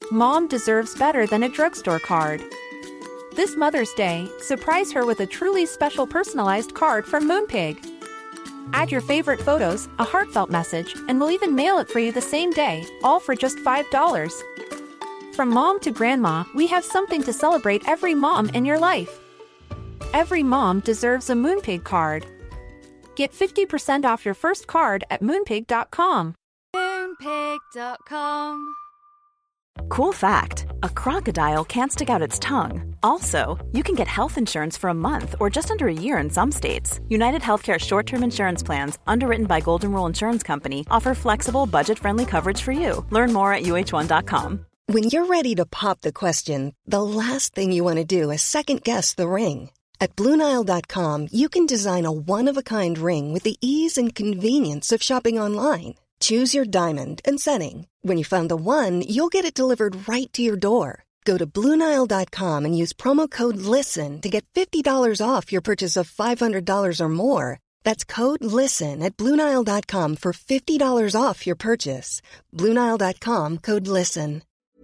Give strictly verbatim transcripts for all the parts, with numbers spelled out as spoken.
Mom deserves better than a drugstore card. This Mother's Day, surprise her with a truly special personalized card from Moonpig. Add your favorite photos, a heartfelt message, and we'll even mail it for you the same day, all for just five dollars. From mom to grandma, we have something to celebrate every mom in your life. Every mom deserves a Moonpig card. Get fifty percent off your first card at moonpig dot com. moonpig dot com. Cool fact, a crocodile can't stick out its tongue. Also, you can get health insurance for a month or just under a year in some states. United Healthcare short-term insurance plans, underwritten by Golden Rule Insurance Company, offer flexible, budget-friendly coverage for you. Learn more at U H one dot com. When you're ready to pop the question, the last thing you want to do is second-guess the ring. At Blue Nile dot com, you can design a one-of-a-kind ring with the ease and convenience of shopping online. Choose your diamond and setting. When you find the one, you'll get it delivered right to your door. Go to Blue Nile dot com and use promo code LISTEN to get fifty dollars off your purchase of five hundred dollars or more. That's code LISTEN at Blue Nile dot com for fifty dollars off your purchase. Blue Nile dot com, code LISTEN.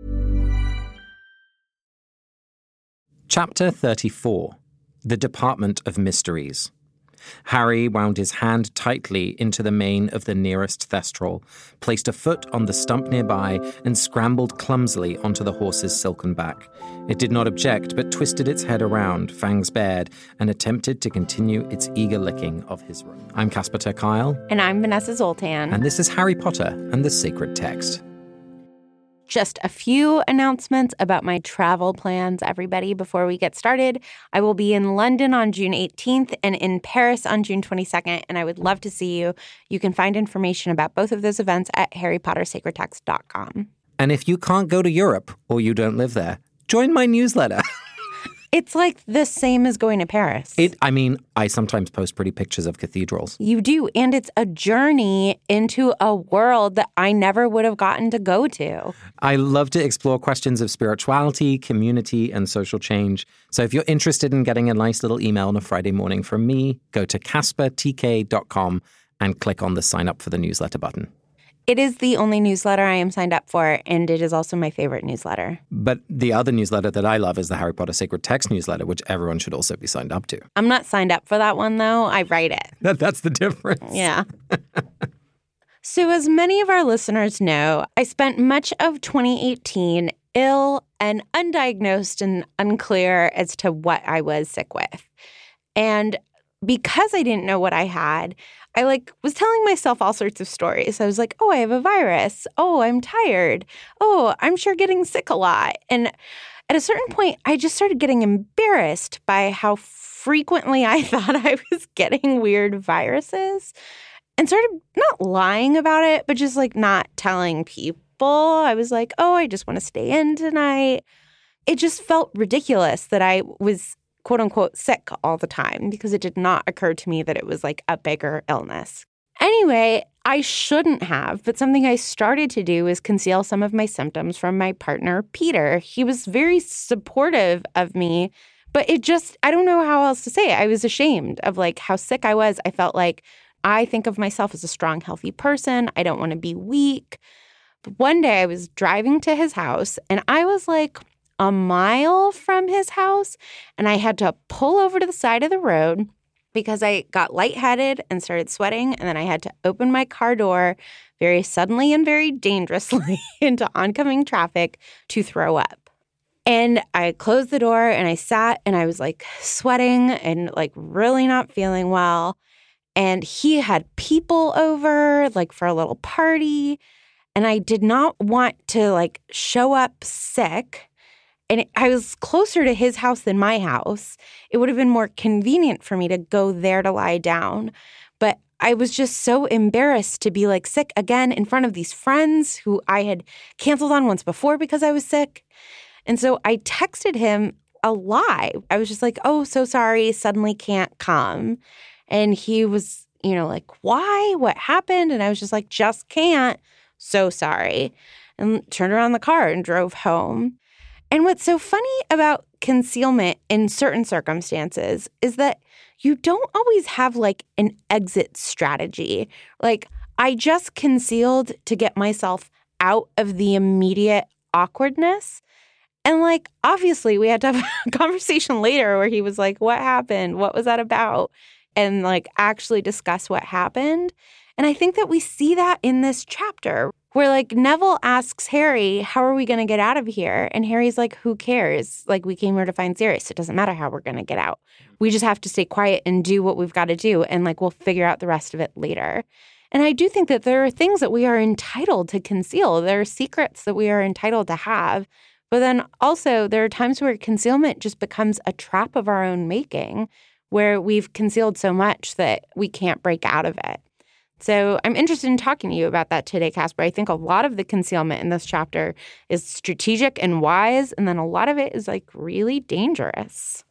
Chapter thirty-four. The Department of Mysteries. Harry wound his hand tightly into the mane of the nearest thestral, placed a foot on the stump nearby, and scrambled clumsily onto the horse's silken back. It did not object, but twisted its head around, fangs bared, and attempted to continue its eager licking of his robe. I'm Casper ter Kuile. And I'm Vanessa Zoltan. And this is Harry Potter and the Sacred Text. Just a few announcements about my travel plans, everybody, before we get started. I will be in London on June eighteenth and in Paris on June twenty-second, and I would love to see you. You can find information about both of those events at harry potter sacred text dot com. And if you can't go to Europe or you don't live there, join my newsletter. It's like the same as going to Paris. It. I mean, I sometimes post pretty pictures of cathedrals. You do, and it's a journey into a world that I never would have gotten to go to. I love to explore questions of spirituality, community, and social change. So if you're interested in getting a nice little email on a Friday morning from me, go to casper t k dot com and click on the sign up for the newsletter button. It is the only newsletter I am signed up for, and it is also my favorite newsletter. But the other newsletter that I love is the Harry Potter Sacred Text newsletter, which everyone should also be signed up to. I'm not signed up for that one, though. I write it. That, that's the difference. Yeah. So as many of our listeners know, I spent much of twenty eighteen ill and undiagnosed and unclear as to what I was sick with. And because I didn't know what I had, I like was telling myself all sorts of stories. I was like, oh, I have a virus. Oh, I'm tired. Oh, I'm sure getting sick a lot. And at a certain point, I just started getting embarrassed by how frequently I thought I was getting weird viruses and started not lying about it, but just like not telling people. I was like, oh, I just want to stay in tonight. It just felt ridiculous that I was quote unquote sick all the time because it did not occur to me that it was like a bigger illness. Anyway, I shouldn't have, but something I started to do is conceal some of my symptoms from my partner, Peter. He was very supportive of me, but it just, I don't know how else to say it. I was ashamed of like how sick I was. I felt like I think of myself as a strong, healthy person. I don't want to be weak. But one day I was driving to his house and I was like a mile from his house, and I had to pull over to the side of the road because I got lightheaded and started sweating, and then I had to open my car door very suddenly and very dangerously into oncoming traffic to throw up. And I closed the door, and I sat, and I was, like, sweating and, like, really not feeling well, and he had people over, like, for a little party, and I did not want to, like, show up sick. And I was closer to his house than my house. It would have been more convenient for me to go there to lie down. But I was just so embarrassed to be like sick again in front of these friends who I had canceled on once before because I was sick. And so I texted him a lie. I was just like, oh, so sorry, suddenly can't come. And he was, you know, like, why? What happened? And I was just like, just can't. So sorry. And turned around the car and drove home. And what's so funny about concealment in certain circumstances is that you don't always have like an exit strategy. Like I just concealed to get myself out of the immediate awkwardness. And, like, obviously we had to have a conversation later where he was like, what happened? What was that about? And, like, actually discuss what happened. And I think that we see that in this chapter where, like, Neville asks Harry, how are we going to get out of here? And Harry's like, who cares? Like, we came here to find Sirius. It doesn't matter how we're going to get out. We just have to stay quiet and do what we've got to do. And, like, we'll figure out the rest of it later. And I do think that there are things that we are entitled to conceal. There are secrets that we are entitled to have. But then also there are times where concealment just becomes a trap of our own making, where we've concealed so much that we can't break out of it. So I'm interested in talking to you about that today, Casper. I think a lot of the concealment in this chapter is strategic and wise, and then a lot of it is, like, really dangerous.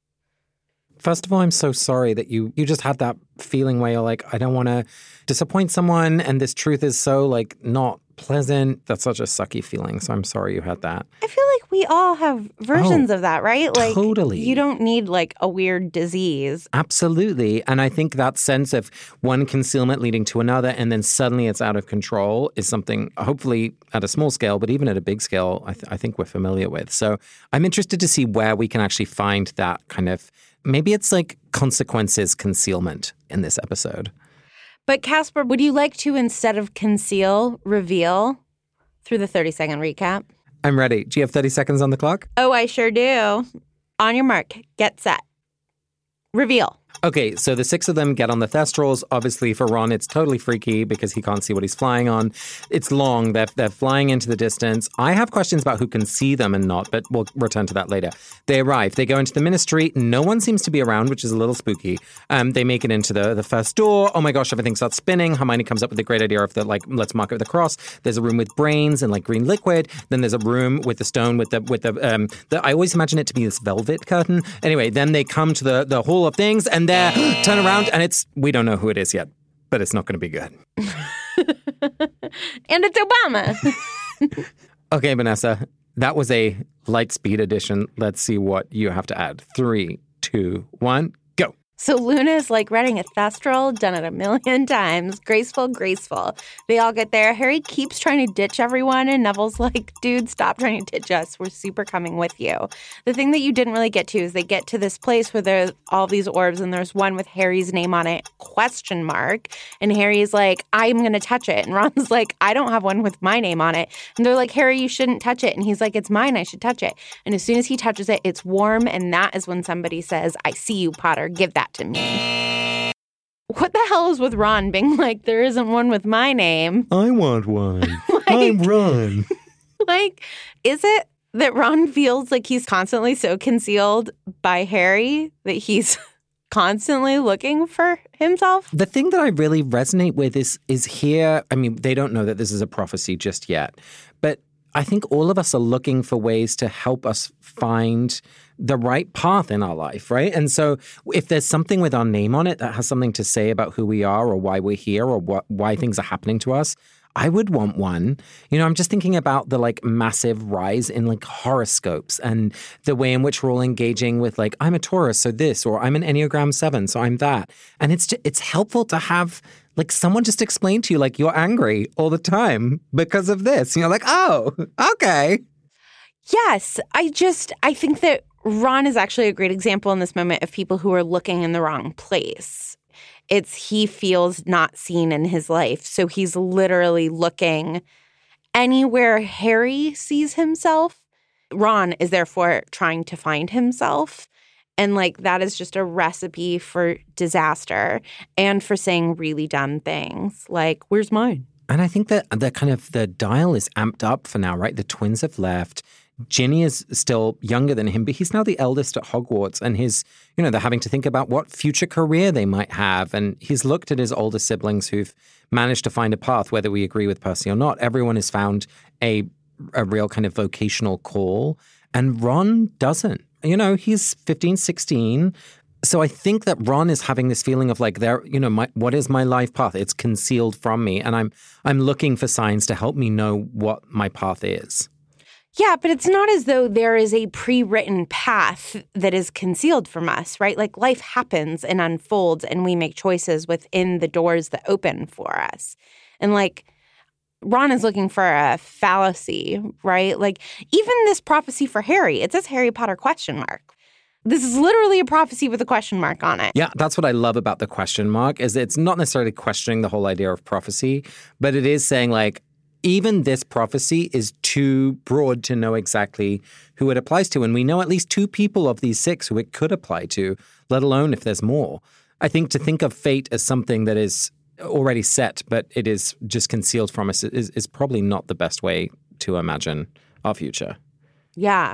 First of all, I'm so sorry that you you just had that feeling where you're like, I don't want to disappoint someone, and this truth is so, like, not pleasant. That's such a sucky feeling, so I'm sorry you had that. I feel like we all have versions oh, of that, right? Like, totally. You don't need, like, a weird disease. Absolutely. And I think that sense of one concealment leading to another and then suddenly it's out of control is something, hopefully at a small scale, but even at a big scale, I, th- I think we're familiar with. So I'm interested to see where we can actually find that kind of, maybe it's like consequences concealment in this episode. But Casper, would you like to, instead of conceal, reveal through the thirty-second recap? I'm ready. Do you have thirty seconds on the clock? Oh, I sure do. On your mark, get set. Reveal. Okay, so the six of them get on the Thestrals. Obviously, for Ron, it's totally freaky because he can't see what he's flying on. It's long. They're, they're flying into the distance. I have questions about who can see them and not, but we'll return to that later. They arrive. They go into the Ministry. No one seems to be around, which is a little spooky. Um, they make it into the, the first door. Oh my gosh, everything starts spinning. Hermione comes up with the great idea of the, like, let's mark it with a cross. There's a room with brains and, like, green liquid. Then there's a room with the stone with the, with the, um, the I always imagine it to be this velvet curtain. Anyway, then they come to the, the Hall of Things and they're, turn around and it's, we don't know who it is yet, but it's not going to be good. And it's Obama. Okay, Vanessa, that was a light speed edition. Let's see what you have to add. Three, two, one, go. So Luna's like writing a Thestral, done it a million times. Graceful, graceful. They all get there. Harry keeps trying to ditch everyone, and Neville's like, dude, stop trying to ditch us. We're super coming with you. The thing that you didn't really get to is they get to this place where there's all these orbs, and there's one with Harry's name on it, question mark. And Harry's like, I'm going to touch it. And Ron's like, I don't have one with my name on it. And they're like, Harry, you shouldn't touch it. And he's like, it's mine. I should touch it. And as soon as he touches it, it's warm. And that is when somebody says, I see you, Potter. Give that to me. What the hell is with Ron being like, there isn't one with my name? I want one. Like, I'm Ron. Like, is it that Ron feels like he's constantly so concealed by Harry that he's constantly looking for himself? The thing that I really resonate with is is here, I mean, they don't know that this is a prophecy just yet, but I think all of us are looking for ways to help us find the right path in our life, right? And so if there's something with our name on it that has something to say about who we are or why we're here or what, why things are happening to us, I would want one. You know, I'm just thinking about the like massive rise in like horoscopes and the way in which we're all engaging with like, I'm a Taurus, so this, or I'm an Enneagram seven, so I'm that. And it's just, it's helpful to have like someone just explain to you like you're angry all the time because of this. And you're like, oh, okay. Yes, I just, I think that Ron is actually a great example in this moment of people who are looking in the wrong place. It's he feels not seen in his life. So he's literally looking anywhere Harry sees himself. Ron is therefore trying to find himself. And like that is just a recipe for disaster and for saying really dumb things like, where's mine? And I think that the kind of the dial is amped up for now, right? The twins have left. Ginny is still younger than him, but he's now the eldest at Hogwarts. And his, you know, they're having to think about what future career they might have. And he's looked at his older siblings who've managed to find a path, whether we agree with Percy or not. Everyone has found a a real kind of vocational call. And Ron doesn't. You know, he's fifteen, sixteen. So I think that Ron is having this feeling of like, there, you know, my, what is my life path? It's concealed from me. And I'm I'm looking for signs to help me know what my path is. Yeah, but it's not as though there is a pre-written path that is concealed from us, right? Like life happens and unfolds and we make choices within the doors that open for us. And like, Ron is looking for a fallacy, right? Like, even this prophecy for Harry, it says Harry Potter question mark. This is literally a prophecy with a question mark on it. Yeah, that's what I love about the question mark, is it's not necessarily questioning the whole idea of prophecy, but it is saying, like, even this prophecy is too broad to know exactly who it applies to. And we know at least two people of these six who it could apply to, let alone if there's more. I think to think of fate as something that is already set, but it is just concealed from us is, is probably not the best way to imagine our future. Yeah.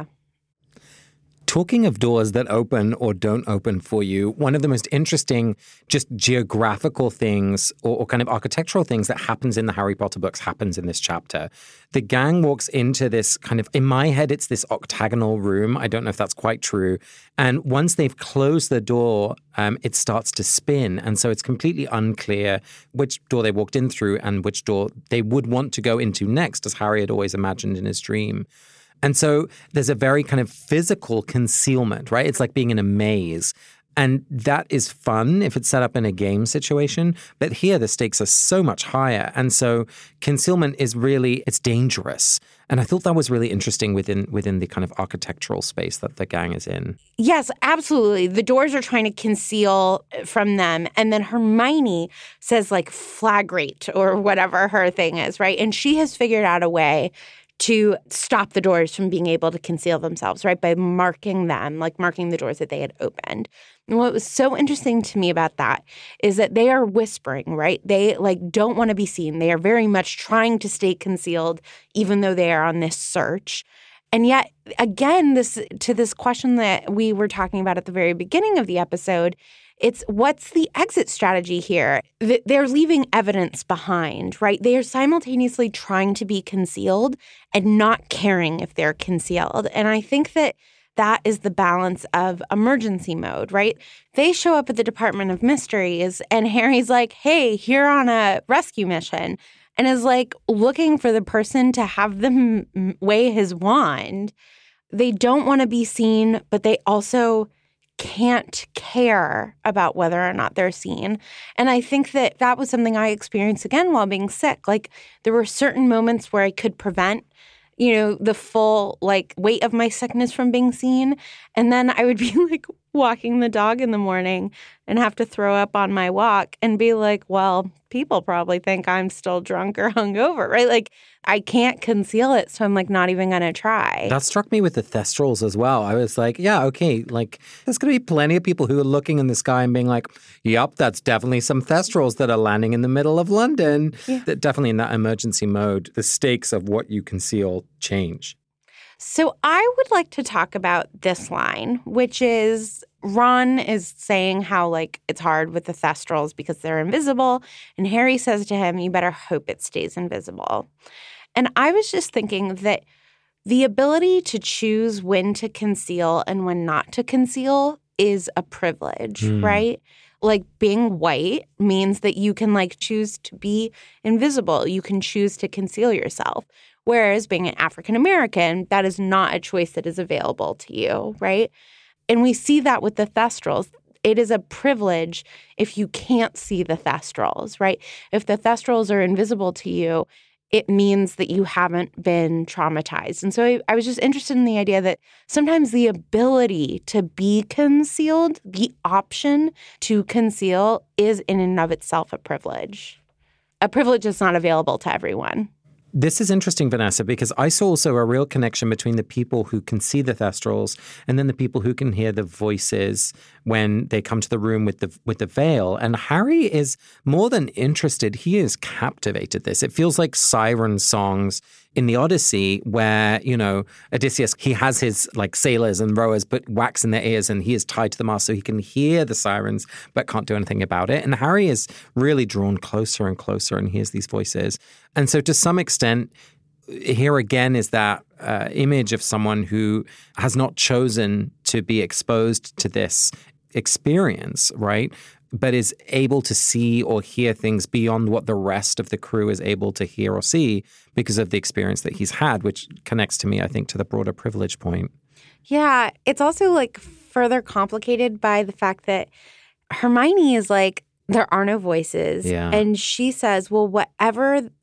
Talking of doors that open or don't open for you, one of the most interesting just geographical things or, or kind of architectural things that happens in the Harry Potter books happens in this chapter. The gang walks into this kind of, in my head, it's this octagonal room. I don't know if that's quite true. And once they've closed the door, um, it starts to spin. And so it's completely unclear which door they walked in through and which door they would want to go into next, as Harry had always imagined in his dream. And so there's a very kind of physical concealment, right? It's like being in a maze. And that is fun if it's set up in a game situation. But here the stakes are so much higher. And so concealment is really, it's dangerous. And I thought that was really interesting within within the kind of architectural space that the gang is in. Yes, absolutely. The doors are trying to conceal from them. And then Hermione says like flagrate or whatever her thing is, right? And she has figured out a way to stop the doors from being able to conceal themselves, right, by marking them, like marking the doors that they had opened. And what was so interesting to me about that is that they are whispering, right? They, like, don't want to be seen. They are very much trying to stay concealed, even though they are on this search. And yet, again, this to this question that we were talking about at the very beginning of the episode, it's what's the exit strategy here? They're leaving evidence behind, right? They are simultaneously trying to be concealed and not caring if they're concealed. And I think that that is the balance of emergency mode, right? They show up at the Department of Mysteries and Harry's like, hey, here on a rescue mission, and is like looking for the person to have them wave his wand. They don't want to be seen, but they also can't care about whether or not they're seen. And I think that that was something I experienced again while being sick. Like, there were certain moments where I could prevent, you know, the full, like, weight of my sickness from being seen. And then I would be, like, walking the dog in the morning and have to throw up on my walk and be like, well, people probably think I'm still drunk or hungover, right? Like, I can't conceal it, so I'm, like, not even going to try. That struck me with the Thestrals as well. I was like, yeah, okay, like, there's going to be plenty of people who are looking in the sky and being like, yep, that's definitely some Thestrals that are landing in the middle of London. Yeah. That definitely in that emergency mode, the stakes of what you conceal change. So I would like to talk about this line, which is Ron is saying how, like, it's hard with the Thestrals because they're invisible. And Harry says to him, you better hope it stays invisible. And I was just thinking that the ability to choose when to conceal and when not to conceal is a privilege, mm. right? Like, being white means that you can, like, choose to be invisible. You can choose to conceal yourself. Whereas being an African American, that is not a choice that is available to you, right? And we see that with the Thestrals. It is a privilege if you can't see the Thestrals, right? If the Thestrals are invisible to you, it means that you haven't been traumatized. And so I, I was just interested in the idea that sometimes the ability to be concealed, the option to conceal, is in and of itself a privilege. A privilege that's not available to everyone. This is interesting, Vanessa, because I saw also a real connection between the people who can see the Thestrals and then the people who can hear the voices when they come to the room with the with the veil. And Harry is more than interested. He is captivated this. It feels like siren songs in the Odyssey where, you know, Odysseus, he has his like sailors and rowers put wax in their ears and he is tied to the mast so he can hear the sirens but can't do anything about it. And Harry is really drawn closer and closer and hears these voices. And so to some extent, here again is that uh, image of someone who has not chosen to be exposed to this experience, right? But is able to see or hear things beyond what the rest of the crew is able to hear or see because of the experience that he's had, which connects to me, I think, to the broader privilege point. Yeah, it's also like further complicated by the fact that Hermione is like, there are no voices. Yeah. And she says, well, whatever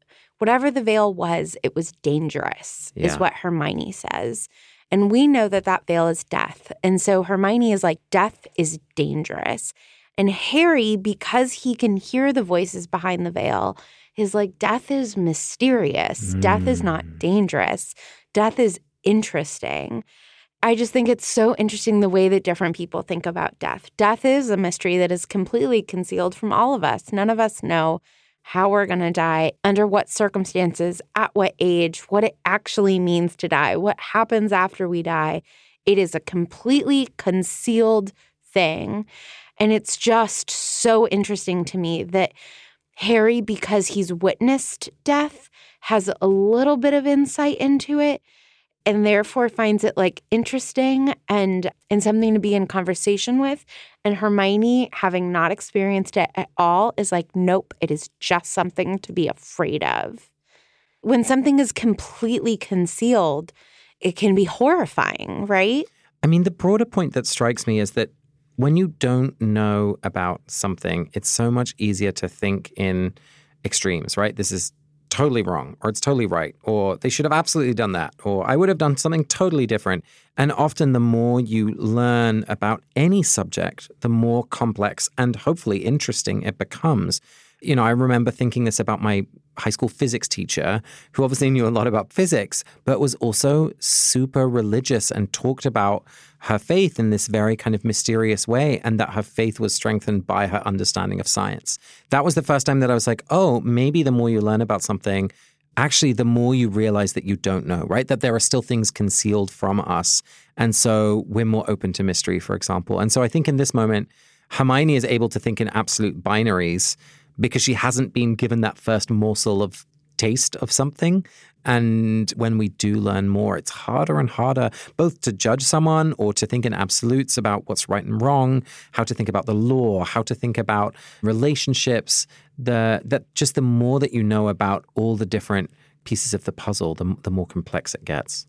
whatever the veil was, it was dangerous, Yeah. is what Hermione says. And we know that that veil is death. And so Hermione is like, death is dangerous. And Harry, because he can hear the voices behind the veil, is like, death is mysterious. Mm. Death is not dangerous. Death is interesting. I just think it's so interesting the way that different people think about death. Death is a mystery that is completely concealed from all of us. None of us know how we're going to die, under what circumstances, at what age, what it actually means to die, what happens after we die. It is a completely concealed thing. And it's just so interesting to me that Harry, because he's witnessed death, has a little bit of insight into it and therefore finds it like interesting and, and something to be in conversation with. And Hermione, having not experienced it at all, is like, nope, it is just something to be afraid of. When something is completely concealed, it can be horrifying, right? I mean, the broader point that strikes me is that when you don't know about something, it's so much easier to think in extremes, right? This is totally wrong, or it's totally right, or they should have absolutely done that, or I would have done something totally different. And often the more you learn about any subject, the more complex and hopefully interesting it becomes. You know, I remember thinking this about my high school physics teacher, who obviously knew a lot about physics, but was also super religious and talked about her faith in this very kind of mysterious way, and that her faith was strengthened by her understanding of science. That was the first time that I was like, oh, maybe the more you learn about something, actually the more you realize that you don't know, right? That there are still things concealed from us. And so we're more open to mystery, for example. And so I think in this moment, Hermione is able to think in absolute binaries because she hasn't been given that first morsel of taste of something. And when we do learn more, it's harder and harder both to judge someone or to think in absolutes about what's right and wrong, how to think about the law, how to think about relationships. The that just the more that you know about all the different pieces of the puzzle, the, the more complex it gets.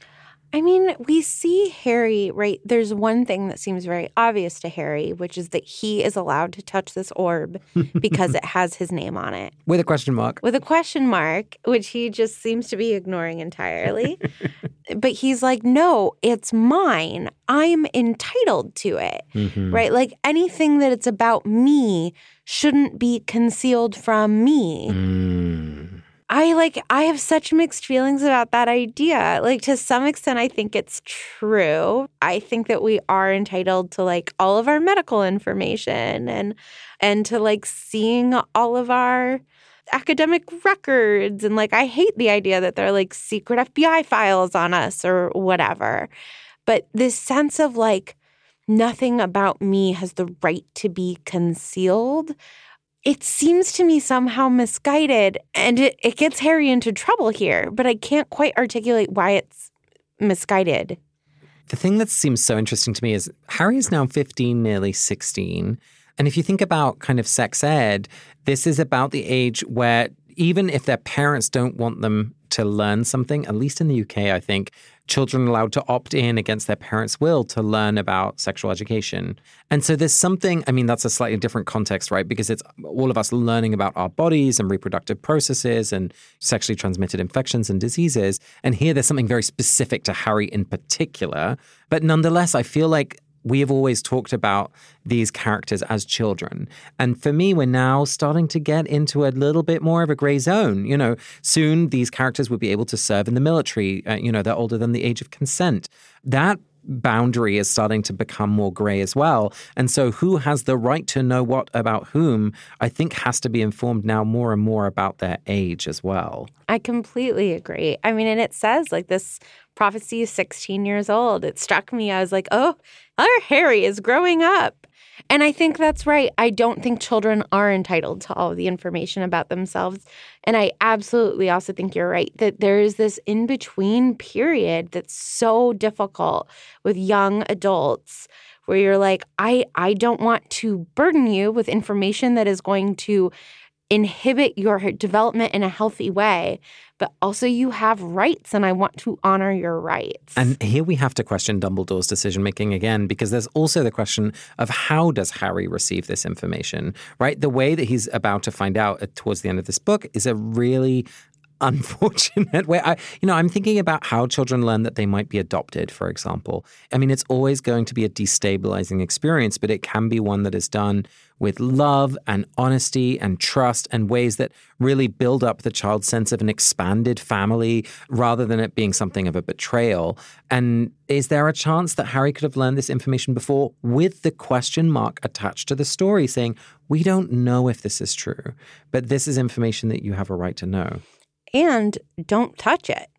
I mean, we see Harry, right? There's one thing that seems very obvious to Harry, which is that he is allowed to touch this orb because it has his name on it. With a question mark. With a question mark, which he just seems to be ignoring entirely. But he's like, no, it's mine. I'm entitled to it, mm-hmm. right? Like anything that it's about me shouldn't be concealed from me. Mm. I like, I have such mixed feelings about that idea. Like, to some extent, I think it's true. I think that we are entitled to like all of our medical information and, and to like seeing all of our academic records. And like, I hate the idea that there are like secret F B I files on us or whatever. But this sense of like, nothing about me has the right to be concealed, it seems to me somehow misguided, and it, it gets Harry into trouble here, but I can't quite articulate why it's misguided. The thing that seems so interesting to me is Harry is now fifteen, nearly sixteen. And if you think about kind of sex ed, this is about the age where even if their parents don't want them to learn something, at least in the U K, I think, children are allowed to opt in against their parents' will to learn about sexual education. And so there's something, I mean, that's a slightly different context, right? Because it's all of us learning about our bodies and reproductive processes and sexually transmitted infections and diseases. And here there's something very specific to Harry in particular. But nonetheless, I feel like we have always talked about these characters as children. And for me, we're now starting to get into a little bit more of a gray zone. You know, soon these characters will be able to serve in the military. Uh, you know, they're older than the age of consent. That boundary is starting to become more gray as well. And so who has the right to know what about whom, I think has to be informed now more and more about their age as well. I completely agree. I mean, and it says like this prophecy is sixteen years old. It struck me. I was like, oh, our Harry is growing up. And I think that's right. I don't think children are entitled to all of the information about themselves. And I absolutely also think you're right that there is this in-between period that's so difficult with young adults where you're like, I, I don't want to burden you with information that is going to inhibit your development in a healthy way, but also you have rights and I want to honor your rights. And here we have to question Dumbledore's decision-making again, because there's also the question of how does Harry receive this information, right? The way that he's about to find out towards the end of this book is a really unfortunate way. I, you know, I'm thinking about how children learn that they might be adopted, for example. I mean, it's always going to be a destabilizing experience, but it can be one that is done with love and honesty and trust and ways that really build up the child's sense of an expanded family rather than it being something of a betrayal. And is there a chance that Harry could have learned this information before with the question mark attached to the story saying, we don't know if this is true, but this is information that you have a right to know? And don't touch it,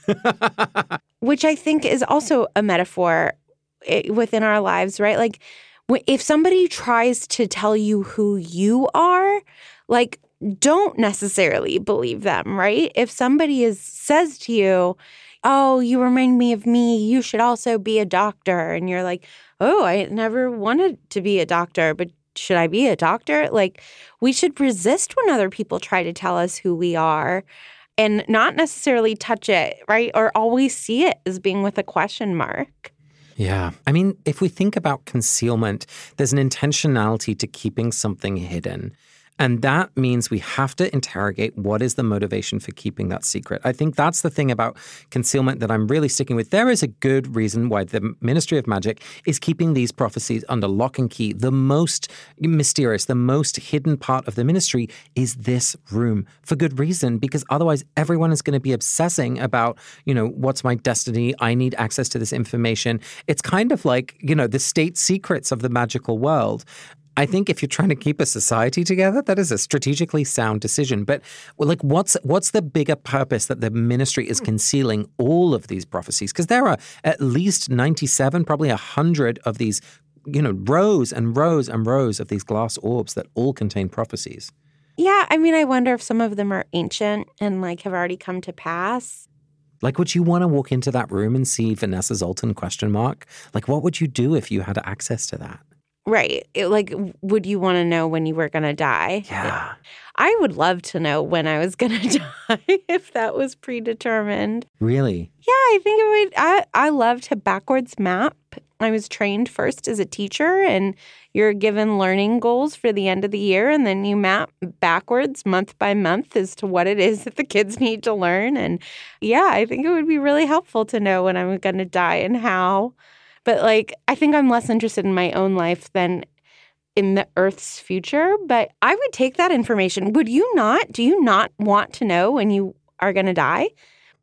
which I think is also a metaphor within our lives, right? Like, if somebody tries to tell you who you are, like, don't necessarily believe them, right? If somebody is says to you, oh, you remind me of me, you should also be a doctor. And you're like, oh, I never wanted to be a doctor, but should I be a doctor? Like, we should resist when other people try to tell us who we are and not necessarily touch it, right? Or always see it as being with a question mark. Yeah. I mean, if we think about concealment, there's an intentionality to keeping something hidden. And that means we have to interrogate what is the motivation for keeping that secret. I think that's the thing about concealment that I'm really sticking with. There is a good reason why the Ministry of Magic is keeping these prophecies under lock and key. The most mysterious, the most hidden part of the ministry is this room, for good reason, because otherwise everyone is going to be obsessing about, you know, what's my destiny? I need access to this information. It's kind of like, you know, the state secrets of the magical world. I think if you're trying to keep a society together, that is a strategically sound decision. But well, like, what's what's the bigger purpose that the ministry is concealing all of these prophecies? Because there are at least ninety-seven, probably one hundred of these, you know, rows and rows and rows of these glass orbs that all contain prophecies. Yeah, I mean, I wonder if some of them are ancient and, like, have already come to pass. Like, would you want to walk into that room and see Vanessa Zoltan question mark? Like, what would you do if you had access to that? Right. It, like, would you want to know when you were going to die? Yeah. I would love to know when I was going to die if that was predetermined. Really? Yeah, I think it would. I, I love to backwards map. I was trained first as a teacher, and you're given learning goals for the end of the year, and then you map backwards month by month as to what it is that the kids need to learn. And yeah, I think it would be really helpful to know when I'm going to die and how. But, like, I think I'm less interested in my own life than in the Earth's future. But I would take that information. Would you not? Do you not want to know when you are going to die?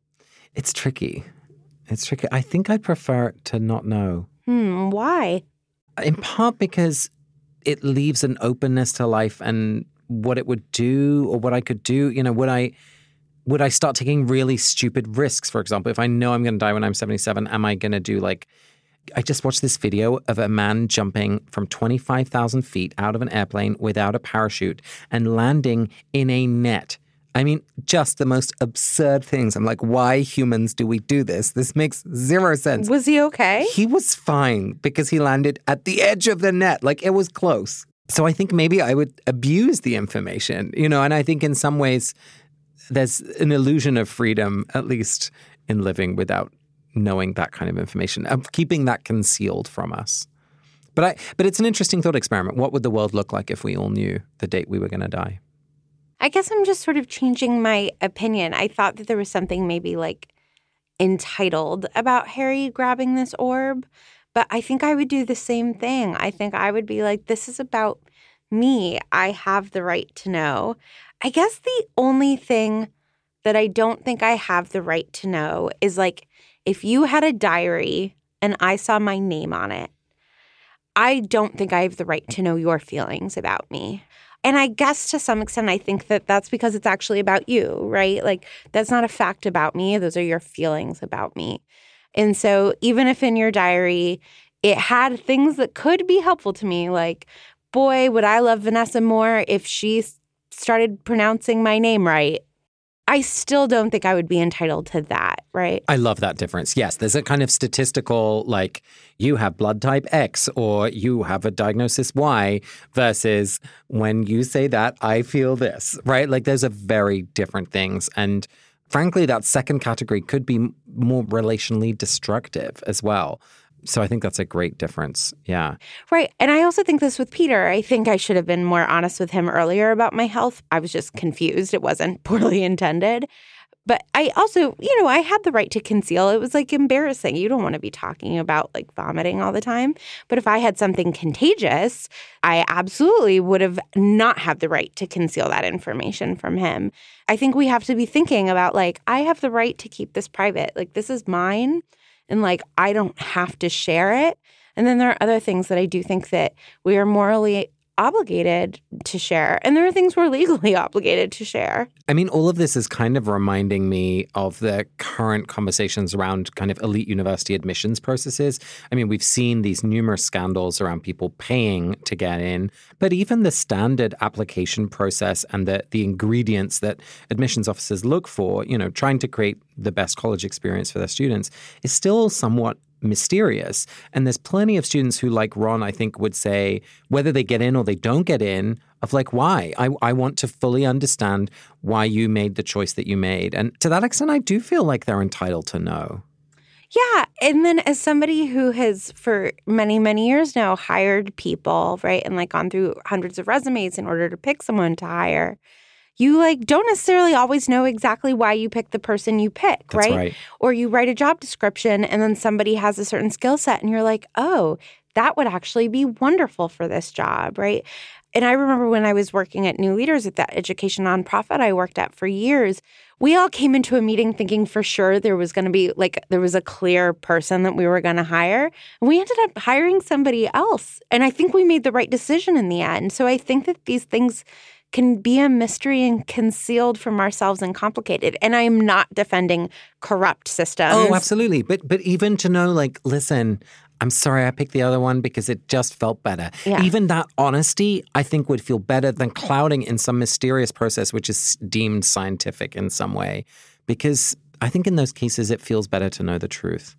It's tricky. It's tricky. I think I'd prefer to not know. Hmm. Why? In part because it leaves an openness to life and what it would do or what I could do. You know, would I... Would I start taking really stupid risks, for example? If I know I'm going to die when I'm seventy-seven, am I going to do, like... I just watched this video of a man jumping from twenty-five thousand feet out of an airplane without a parachute and landing in a net. I mean, just the most absurd things. I'm like, why humans do we do this? This makes zero sense. Was he okay? He was fine because he landed at the edge of the net. Like, it was close. So I think maybe I would abuse the information, you know, and I think in some ways there's an illusion of freedom, at least in living without knowing that kind of information, of keeping that concealed from us. But I, but it's an interesting thought experiment. What would the world look like if we all knew the date we were going to die? I guess I'm just sort of changing my opinion. I thought that there was something maybe like entitled about Harry grabbing this orb, but I think I would do the same thing. I think I would be like, this is about me. I have the right to know. I guess the only thing that I don't think I have the right to know is, like, if you had a diary and I saw my name on it, I don't think I have the right to know your feelings about me. And I guess to some extent, I think that that's because it's actually about you, right? Like, that's not a fact about me. Those are your feelings about me. And so even if in your diary it had things that could be helpful to me, like, boy, would I love Vanessa more if she started pronouncing my name right, I still don't think I would be entitled to that, right? I love that difference. Yes, there's a kind of statistical, like, you have blood type X or you have a diagnosis Y versus when you say that, I feel this, right? Like, those are very different things. And frankly, that second category could be more relationally destructive as well. So I think that's a great difference. Yeah. Right. And I also think this with Peter. I think I should have been more honest with him earlier about my health. I was just confused. It wasn't poorly intended. But I also, you know, I had the right to conceal. It was like embarrassing. You don't want to be talking about like vomiting all the time. But if I had something contagious, I absolutely would have not had the right to conceal that information from him. I think we have to be thinking about like, I have the right to keep this private. Like, this is mine. And like, I don't have to share it. And then there are other things that I do think that we are morally obligated to share. And there are things we're legally obligated to share. I mean, all of this is kind of reminding me of the current conversations around kind of elite university admissions processes. I mean, we've seen these numerous scandals around people paying to get in, but even the standard application process and the, the ingredients that admissions officers look for, you know, trying to create the best college experience for their students is still somewhat mysterious. And there's plenty of students who, like Ron, I think would say, whether they get in or they don't get in, of like, why? I, I want to fully understand why you made the choice that you made. And to that extent, I do feel like they're entitled to know. Yeah. And then as somebody who has for many, many years now hired people, right, and like gone through hundreds of resumes in order to pick someone to hire, you like don't necessarily always know exactly why you pick the person you pick, That's right? right? Or you write a job description and then somebody has a certain skill set and you're like, oh, that would actually be wonderful for this job, right? And I remember when I was working at New Leaders at that education nonprofit I worked at for years, we all came into a meeting thinking for sure there was going to be like there was a clear person that we were going to hire. And we ended up hiring somebody else. And I think we made the right decision in the end. So I think that these things can be a mystery and concealed from ourselves and complicated. And I am not defending corrupt systems. Oh, absolutely. But but even to know, like, listen, I'm sorry I picked the other one because it just felt better. Yeah. Even that honesty, I think, would feel better than clouding in some mysterious process which is deemed scientific in some way. Because I think in those cases, it feels better to know the truth.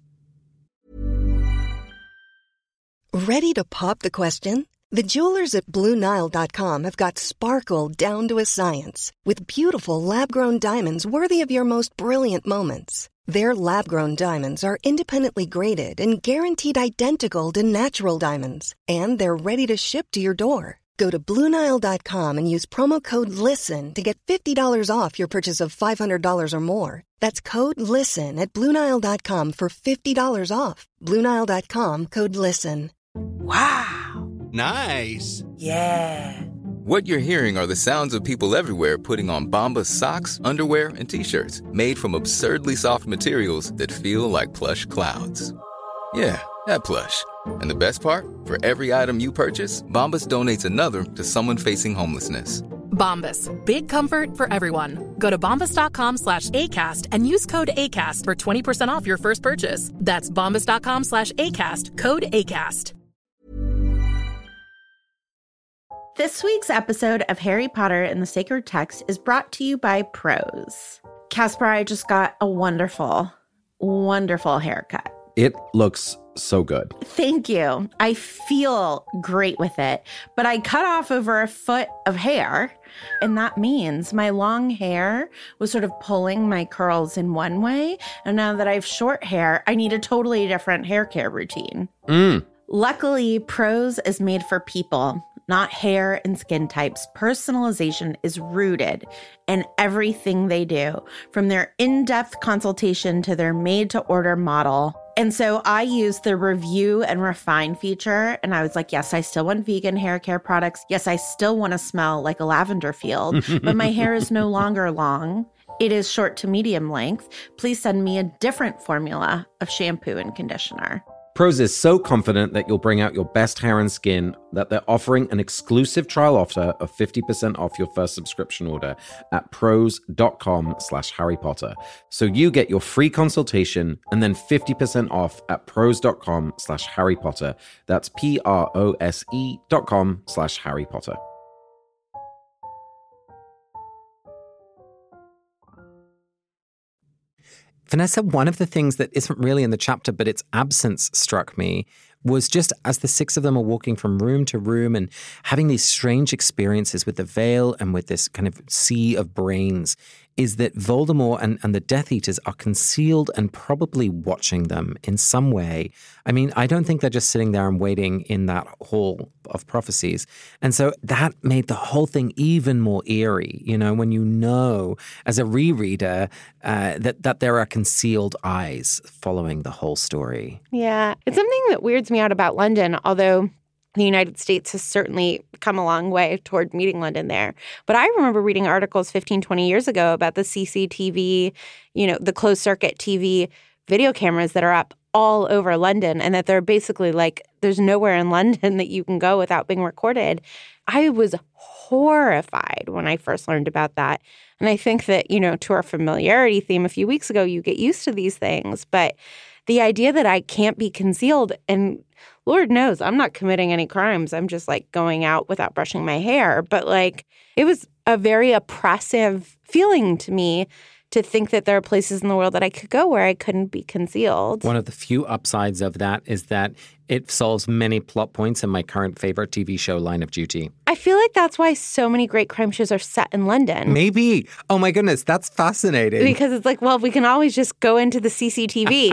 Ready to pop the question? The jewelers at Blue Nile dot com have got sparkle down to a science with beautiful lab-grown diamonds worthy of your most brilliant moments. Their lab-grown diamonds are independently graded and guaranteed identical to natural diamonds, and they're ready to ship to your door. Go to Blue Nile dot com and use promo code LISTEN to get fifty dollars off your purchase of five hundred dollars or more. That's code LISTEN at Blue Nile dot com for fifty dollars off. Blue Nile dot com, code LISTEN. Wow. Nice. Yeah. What you're hearing are the sounds of people everywhere putting on Bombas socks, underwear, and T-shirts made from absurdly soft materials that feel like plush clouds. Yeah, that plush. And the best part? For every item you purchase, Bombas donates another to someone facing homelessness. Bombas. Big comfort for everyone. Go to bombas.com slash ACAST and use code ACAST for twenty percent off your first purchase. That's bombas.com slash ACAST. Code ACAST. This week's episode of Harry Potter and the Sacred Text is brought to you by Prose. Casper, I just got a wonderful, wonderful haircut. It looks so good. Thank you. I feel great with it, but I cut off over a foot of hair, and that means my long hair was sort of pulling my curls in one way, and now that I have short hair, I need a totally different hair care routine. Mm. Luckily, Prose is made for people, not hair and skin types. Personalization is rooted in everything they do, from their in-depth consultation to their made-to-order model. And so I used the review and refine feature, and I was like, yes, I still want vegan hair care products. Yes, I still want to smell like a lavender field, but my hair is no longer long. It is short to medium length. Please send me a different formula of shampoo and conditioner. Prose is so confident that you'll bring out your best hair and skin that they're offering an exclusive trial offer of fifty percent off your first subscription order at prose.com slash Harry Potter. So you get your free consultation and then fifty percent off at prose.com slash Harry Potter. That's P-R-O-S-E dot com slash Harry Potter. Vanessa, one of the things that isn't really in the chapter, but its absence struck me, was just as the six of them are walking from room to room and having these strange experiences with the veil and with this kind of sea of brains, is that Voldemort and, and the Death Eaters are concealed and probably watching them in some way. I mean, I don't think they're just sitting there and waiting in that hall of prophecies. And so that made the whole thing even more eerie, you know, when you know as a rereader uh, that, that there are concealed eyes following the whole story. Yeah. It's something that weirds me out about London, although the United States has certainly come a long way toward meeting London there. But I remember reading articles fifteen, twenty years ago about the C C T V, you know, the closed circuit T V video cameras that are up all over London, and that they're basically like, there's nowhere in London that you can go without being recorded. I was horrified when I first learned about that. And I think that, you know, to our familiarity theme a few weeks ago, you get used to these things. But the idea that I can't be concealed, and Lord knows I'm not committing any crimes. I'm just like going out without brushing my hair. But like, it was a very oppressive feeling to me to think that there are places in the world that I could go where I couldn't be concealed. One of the few upsides of that is that it solves many plot points in my current favorite T V show, Line of Duty. I feel like that's why so many great crime shows are set in London. Maybe. Oh my goodness, that's fascinating. Because it's like, well, we can always just go into the C C T V.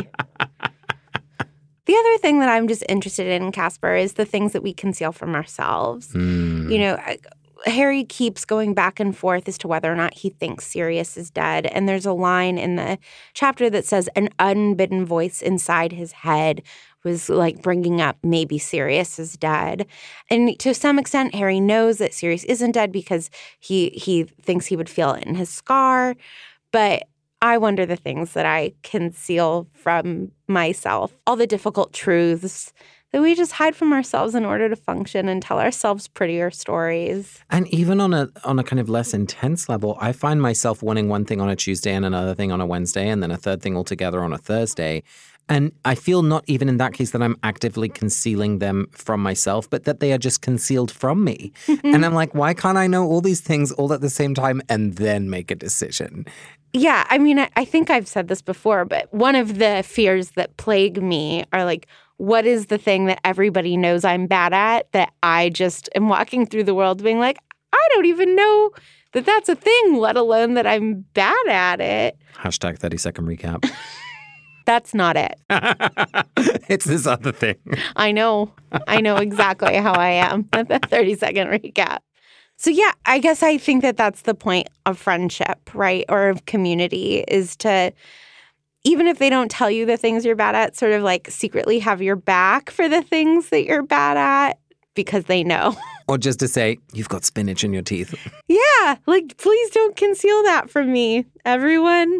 The other thing that I'm just interested in, Casper, is the things that we conceal from ourselves. Mm. You know, Harry keeps going back and forth as to whether or not he thinks Sirius is dead. And there's a line in the chapter that says an unbidden voice inside his head was like bringing up maybe Sirius is dead. And to some extent, Harry knows that Sirius isn't dead because he he thinks he would feel it in his scar. But I wonder the things that I conceal from myself, all the difficult truths that we just hide from ourselves in order to function and tell ourselves prettier stories. And even on a on a kind of less intense level, I find myself wanting one thing on a Tuesday and another thing on a Wednesday and then a third thing altogether on a Thursday. And I feel not even in that case that I'm actively concealing them from myself, but that they are just concealed from me. And I'm like, why can't I know all these things all at the same time and then make a decision? Yeah, I mean, I, I think I've said this before, but one of the fears that plague me are like, what is the thing that everybody knows I'm bad at that I just am walking through the world being like, I don't even know that that's a thing, let alone that I'm bad at it. Hashtag thirty second recap. That's not it. It's this other thing. I know. I know exactly how I am at the thirty second recap. So yeah, I guess I think that that's the point of friendship, right? Or of community, is to, even if they don't tell you the things you're bad at, sort of like secretly have your back for the things that you're bad at because they know. Or just to say, you've got spinach in your teeth. Yeah, like please don't conceal that from me, everyone.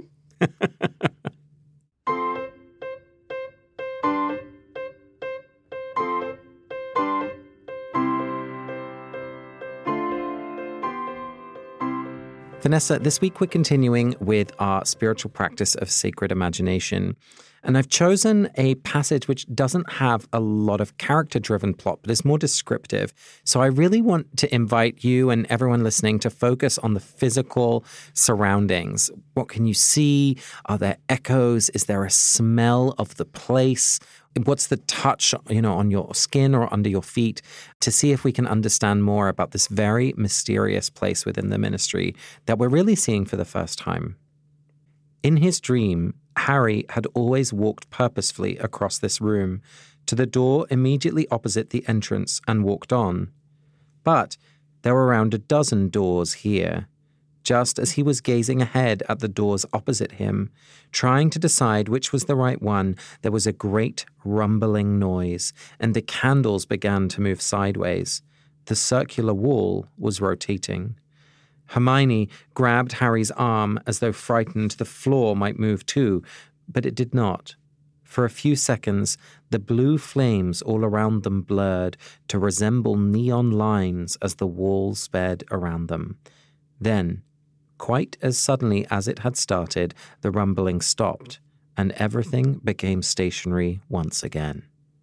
Vanessa, this week we're continuing with our spiritual practice of sacred imagination. And I've chosen a passage which doesn't have a lot of character-driven plot, but is more descriptive. So I really want to invite you and everyone listening to focus on the physical surroundings. What can you see? Are there echoes? Is there a smell of the place? What's the touch, you know, on your skin or under your feet, to see if we can understand more about this very mysterious place within the ministry that we're really seeing for the first time. In his dream, Harry had always walked purposefully across this room to the door immediately opposite the entrance and walked on. But there were around a dozen doors here. Just as he was gazing ahead at the doors opposite him, trying to decide which was the right one, there was a great rumbling noise, and the candles began to move sideways. The circular wall was rotating. Hermione grabbed Harry's arm as though frightened the floor might move too, but it did not. For a few seconds, the blue flames all around them blurred to resemble neon lines as the wall sped around them. Then, quite as suddenly as it had started, the rumbling stopped, and everything became stationary once again.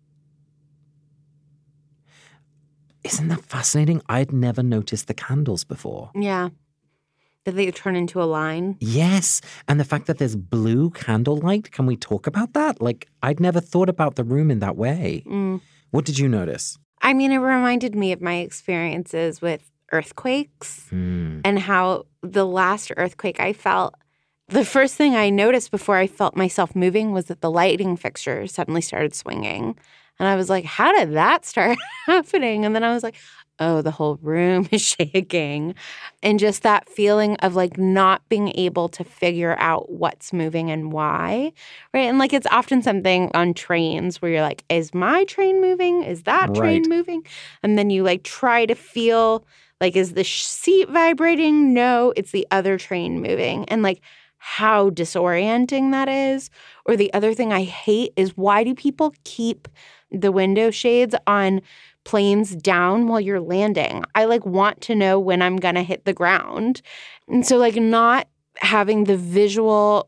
Isn't that fascinating? I'd never noticed the candles before. Yeah. Did they turn into a line? Yes. And the fact that there's blue candlelight, can we talk about that? Like, I'd never thought about the room in that way. Mm. What did you notice? I mean, it reminded me of my experiences with earthquakes mm. and how the last earthquake I felt The first thing I noticed before I felt myself moving was that the lighting fixture suddenly started swinging. And I was like, how did that start happening? And then I was like, oh, the whole room is shaking. And just that feeling of like not being able to figure out what's moving and why, right? And like it's often something on trains where you're like, is my train moving? Is that train Right. moving? And then you like try to feel like, is the seat vibrating? No, it's the other train moving. And like how disorienting that is. Or the other thing I hate is why do people keep the window shades on planes down while you're landing? I like want to know when I'm going to hit the ground. And so like not having the visual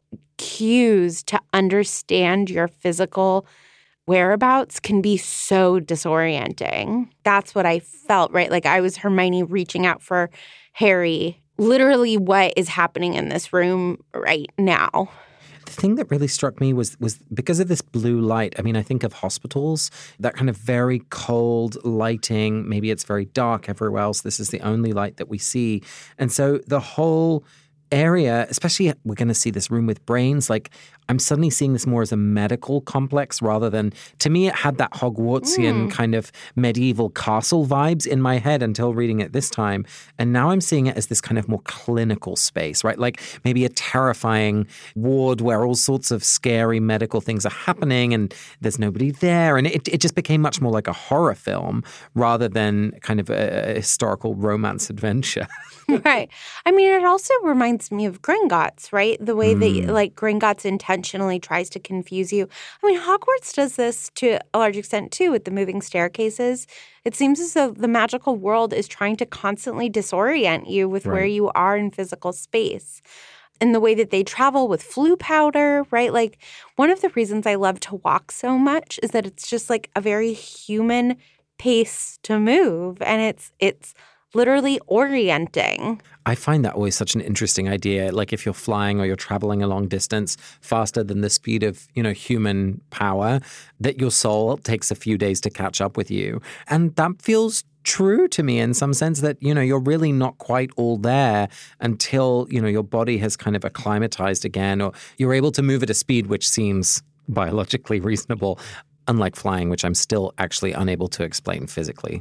cues to understand your physical whereabouts can be so disorienting. That's what I felt, right? Like I was Hermione reaching out for Harry. Literally what is happening in this room right now. The thing that really struck me was was because of this blue light. I mean, I think of hospitals, that kind of very cold lighting. Maybe it's very dark everywhere else. This is the only light that we see. And so the whole area, especially we're going to see this room with brains, like I'm suddenly seeing this more as a medical complex rather than, to me, it had that Hogwartsian Mm. kind of medieval castle vibes in my head until reading it this time. And now I'm seeing it as this kind of more clinical space, right? Like maybe a terrifying ward where all sorts of scary medical things are happening and there's nobody there. And it, it just became much more like a horror film rather than kind of a, a historical romance adventure. Right. I mean, it also reminds me of Gringotts, right? The way Mm. that, like, Gringotts intentionally tries to confuse you. I mean, Hogwarts does this to a large extent, too, with the moving staircases. It seems as though the magical world is trying to constantly disorient you with where Right. you are in physical space. And the way that they travel with flu powder, right? Like, one of the reasons I love to walk so much is that it's just, like, a very human pace to move. And it's it's literally orienting. I find that always such an interesting idea. Like if you're flying or you're traveling a long distance faster than the speed of, you know, human power, that your soul takes a few days to catch up with you. And that feels true to me in some sense that, you know, you're really not quite all there until, you know, your body has kind of acclimatized again, or you're able to move at a speed which seems biologically reasonable, unlike flying, which I'm still actually unable to explain physically.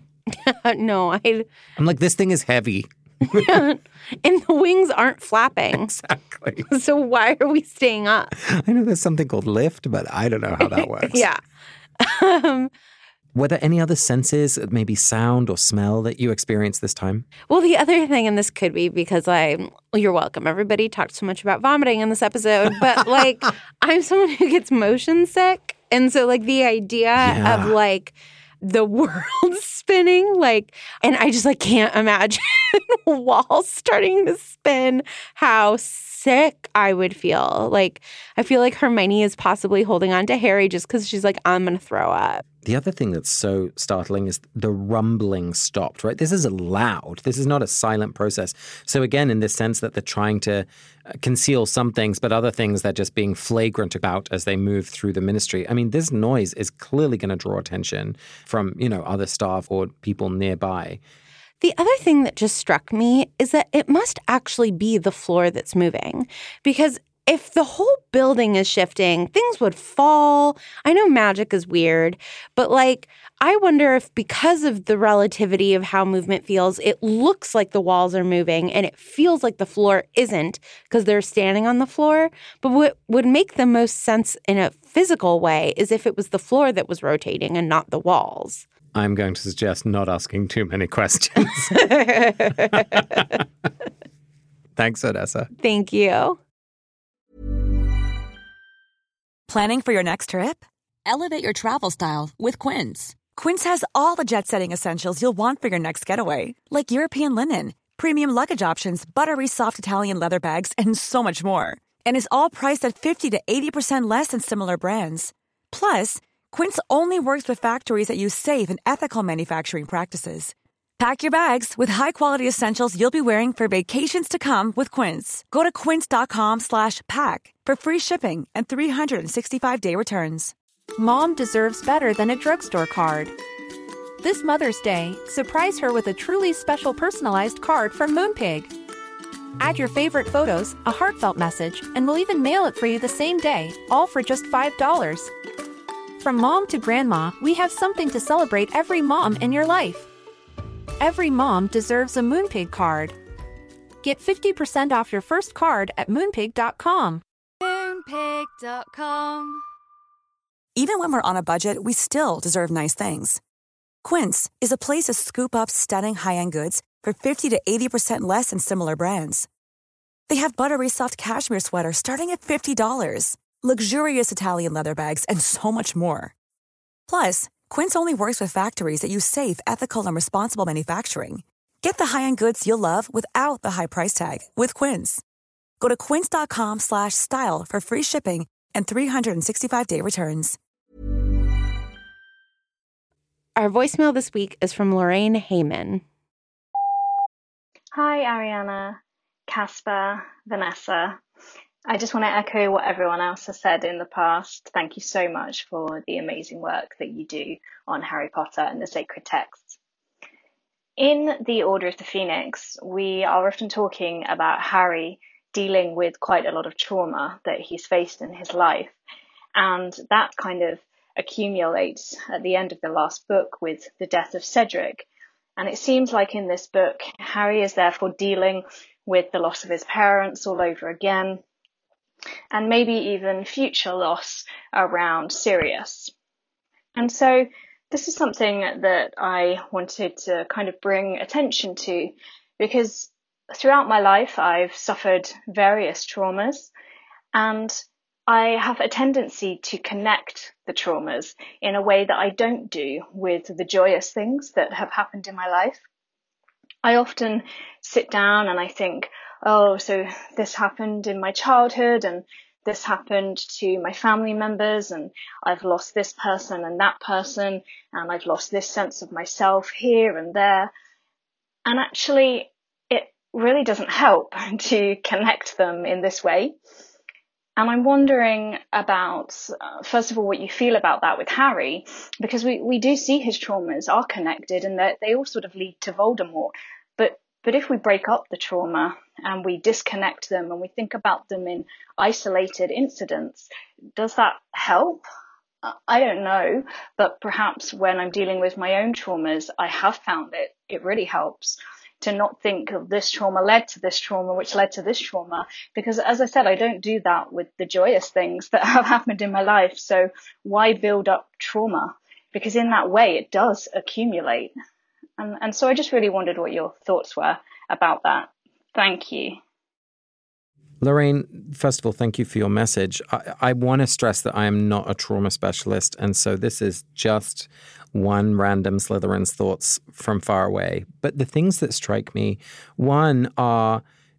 No, I I'm like, this thing is heavy. and the wings aren't flapping. Exactly. So why are we staying up? I know there's something called lift, but I don't know how that works. Yeah. Um, Were there any other senses, maybe sound or smell, that you experienced this time? well, the other thing, and this could be because I, well, you're welcome. Everybody talked so much about vomiting in this episode, but like I'm someone who gets motion sick. And so like the idea Yeah. of like the world spinning, like, and I just like can't imagine walls starting to spin, how sick I would feel. Like, I feel like Hermione is possibly holding on to Harry just because she's like, I'm going to throw up. The other thing that's so startling is the rumbling stopped, right? This is loud. This is not a silent process. So again, in this sense that they're trying to conceal some things, but other things they're just being flagrant about as they move through the ministry. I mean, this noise is clearly going to draw attention from, you know, other staff or people nearby. The other thing that just struck me is that it must actually be the floor that's moving, because if the whole building is shifting, things would fall. I know magic is weird, but like, I wonder if because of the relativity of how movement feels, it looks like the walls are moving and it feels like the floor isn't because they're standing on the floor. But what would make the most sense in a physical way is if it was the floor that was rotating and not the walls. I'm going to suggest not asking too many questions. Thanks, Odessa. Thank you. Planning for your next trip? Elevate your travel style with Quince. Quince has all the jet-setting essentials you'll want for your next getaway, like European linen, premium luggage options, buttery soft Italian leather bags, and so much more. And is all priced at fifty to eighty percent less than similar brands. Plus, Quince only works with factories that use safe and ethical manufacturing practices. Pack your bags with high-quality essentials you'll be wearing for vacations to come with Quince. Go to quince.com slash pack for free shipping and three sixty-five day returns. Mom deserves better than a drugstore card. This Mother's Day, surprise her with a truly special personalized card from Moonpig. Add your favorite photos, a heartfelt message, and we'll even mail it for you the same day, all for just five dollars. From mom to grandma, we have something to celebrate every mom in your life. Every mom deserves a Moonpig card. Get fifty percent off your first card at moonpig dot com. Moonpig dot com. Even when we're on a budget, we still deserve nice things. Quince is a place to scoop up stunning high-end goods for fifty to eighty percent less than similar brands. They have buttery soft cashmere sweaters starting at fifty dollars, luxurious Italian leather bags, and so much more. Plus, Quince only works with factories that use safe, ethical, and responsible manufacturing. Get the high-end goods you'll love without the high price tag with Quince. Go to quince dot com slash style for free shipping and three sixty-five day returns. Our voicemail this week is from Lorraine Heyman. Hi, Ariana, Casper, Vanessa. I just want to echo what everyone else has said in the past. Thank you so much for the amazing work that you do on Harry Potter and the sacred texts. In The Order of the Phoenix, we are often talking about Harry dealing with quite a lot of trauma that he's faced in his life. And that kind of accumulates at the end of the last book with the death of Cedric. And it seems like in this book, Harry is therefore dealing with the loss of his parents all over again, and maybe even future loss around Sirius. And so this is something that I wanted to kind of bring attention to, because throughout my life, I've suffered various traumas, and I have a tendency to connect the traumas in a way that I don't do with the joyous things that have happened in my life. I often sit down and I think, oh, so this happened in my childhood, and this happened to my family members, and I've lost this person and that person, and I've lost this sense of myself here and there. And actually, it really doesn't help to connect them in this way. And I'm wondering about, uh, first of all, what you feel about that with Harry, because we, we do see his traumas are connected and that they all sort of lead to Voldemort. But But if we break up the trauma and we disconnect them and we think about them in isolated incidents, does that help? I don't know, but perhaps when I'm dealing with my own traumas, I have found it, it really helps to not think of this trauma led to this trauma, which led to this trauma. Because as I said, I don't do that with the joyous things that have happened in my life. So why build up trauma? Because in that way, it does accumulate. And, and so I just really wondered what your thoughts were about that. Thank you. Lorraine, first of all, thank you for your message. I, I want to stress that I am not a trauma specialist, and so this is just one random Slytherin's thoughts from far away. But the things that strike me, one, are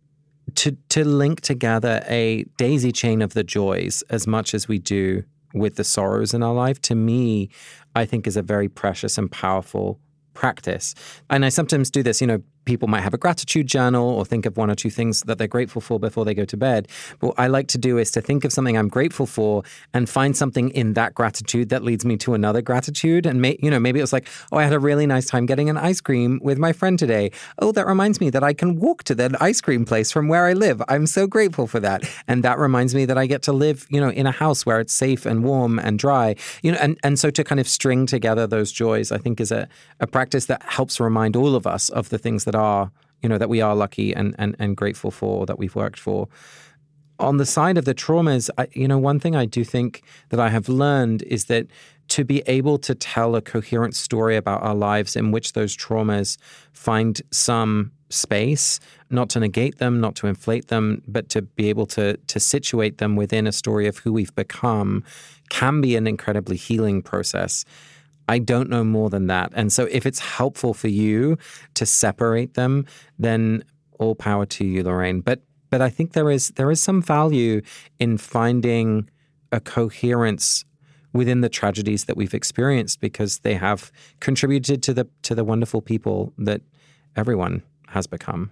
to to link together a daisy chain of the joys as much as we do with the sorrows in our life, to me, I think is a very precious and powerful practice. And I sometimes do this, you know, people might have a gratitude journal or think of one or two things that they're grateful for before they go to bed. But what I like to do is to think of something I'm grateful for and find something in that gratitude that leads me to another gratitude. And, may, you know, maybe it was like, oh, I had a really nice time getting an ice cream with my friend today. Oh, that reminds me that I can walk to that ice cream place from where I live. I'm so grateful for that. And that reminds me that I get to live, you know, in a house where it's safe and warm and dry. You know, and, and so to kind of string together those joys, I think is a, a practice that helps remind all of us of the things that are, you know, that we are lucky and, and, and grateful for, that we've worked for. On the side of the traumas, I, you know, one thing I do think that I have learned is that to be able to tell a coherent story about our lives in which those traumas find some space, not to negate them, not to inflate them, but to be able to to situate them within a story of who we've become, can be an incredibly healing process. I don't know more than that. And so if it's helpful for you to separate them, then all power to you, Lorraine. But but I think there is there is some value in finding a coherence within the tragedies that we've experienced, because they have contributed to the to the wonderful people that everyone has become.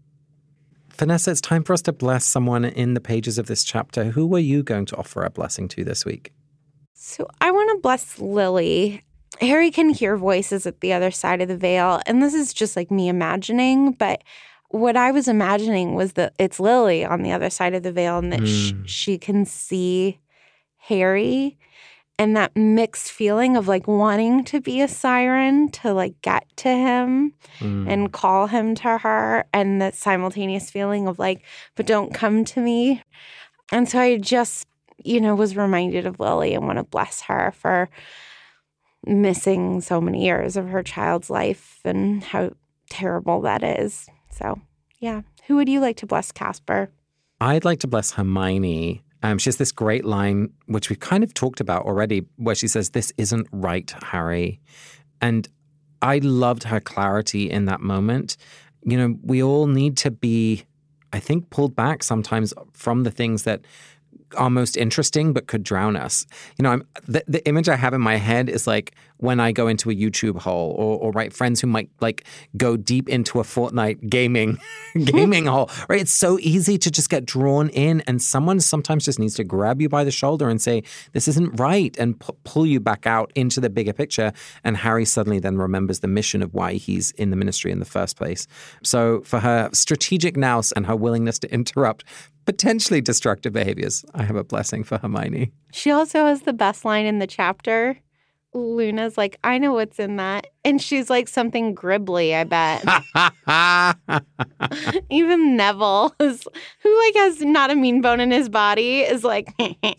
Vanessa, it's time for us to bless someone in the pages of this chapter. Who were you going to offer a blessing to this week? So I want to bless Lily. Harry can hear voices at the other side of the veil, and this is just like me imagining, but what I was imagining was that it's Lily on the other side of the veil and that mm. sh- she can see Harry and that mixed feeling of like wanting to be a siren to like get to him mm. and call him to her, and that simultaneous feeling of like, but don't come to me. And so I just, you know, was reminded of Lily and want to bless her for missing so many years of her child's life and how terrible that is. So, yeah. Who would you like to bless, Casper? I'd like to bless Hermione. Um, she has this great line, which we've kind of talked about already, where she says, "This isn't right, Harry." And I loved her clarity in that moment. You know, we all need to be, I think, pulled back sometimes from the things that are most interesting but could drown us. You know, I'm, the, the image I have in my head is like when I go into a YouTube hole or, or right, friends who might like go deep into a Fortnite gaming gaming hole, right? It's so easy to just get drawn in, and someone sometimes just needs to grab you by the shoulder and say, this isn't right, and pu- pull you back out into the bigger picture. And Harry suddenly then remembers the mission of why he's in the ministry in the first place. So for her strategic nous and her willingness to interrupt potentially destructive behaviors, I have a blessing for Hermione. She also has the best line in the chapter. Luna's like, I know what's in that. And she's like something gribbly, I bet. Even Neville, is, who like has not a mean bone in his body, is like...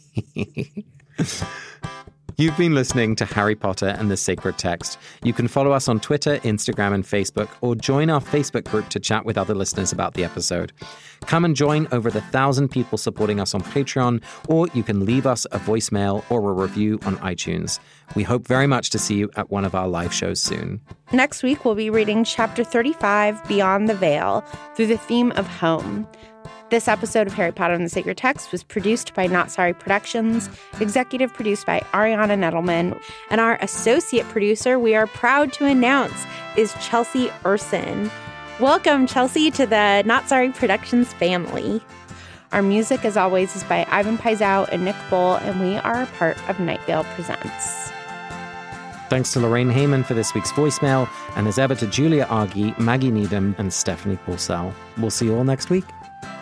You've been listening to Harry Potter and the Sacred Text. You can follow us on Twitter, Instagram, and Facebook, or join our Facebook group to chat with other listeners about the episode. Come and join over the thousand people supporting us on Patreon, or you can leave us a voicemail or a review on iTunes. We hope very much to see you at one of our live shows soon. Next week, we'll be reading Chapter thirty-five, Beyond the Veil, through the theme of home. This episode of Harry Potter and the Sacred Text was produced by Not Sorry Productions, executive produced by Ariana Nettleman, and our associate producer, we are proud to announce, is Chelsea Urson. Welcome, Chelsea, to the Not Sorry Productions family. Our music, as always, is by Ivan Paisau and Nick Bowl, and we are a part of Night Vale Presents. Thanks to Lorraine Heyman for this week's voicemail, and as ever to Julia Argy, Maggie Needham, and Stephanie Paulsell. We'll see you all next week.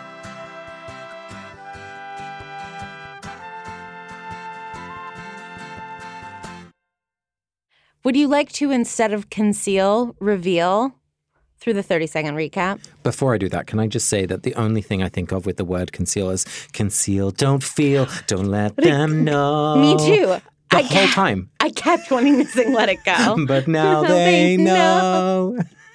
Would you like to, instead of conceal, reveal through the thirty-second recap? Before I do that, can I just say that the only thing I think of with the word conceal is conceal, don't feel, don't let them know. Me too. The I whole kept, time. I kept wanting to sing Let It Go. But now they, they know. know.